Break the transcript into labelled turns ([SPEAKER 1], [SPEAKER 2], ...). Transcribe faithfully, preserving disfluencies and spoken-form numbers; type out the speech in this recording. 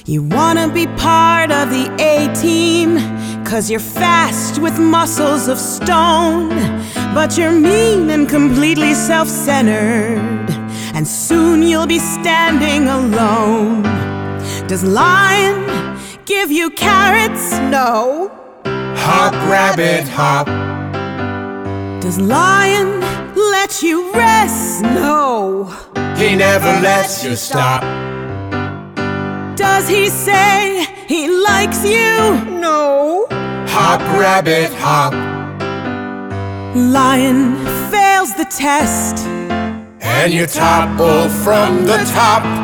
[SPEAKER 1] You wanna be part of the A-team, 'cause you're fast with muscles of stone. But you're mean and completely self-centered, and soon you'll be standing alone. Does lion give you carrots? No.
[SPEAKER 2] Hop, rabbit, hop.
[SPEAKER 1] Does lion let you rest? No.
[SPEAKER 2] He never lets you stop.
[SPEAKER 1] Does he say he likes you? No.
[SPEAKER 2] Hop, rabbit, hop.
[SPEAKER 1] Lion fails the test,
[SPEAKER 2] and you topple from the top.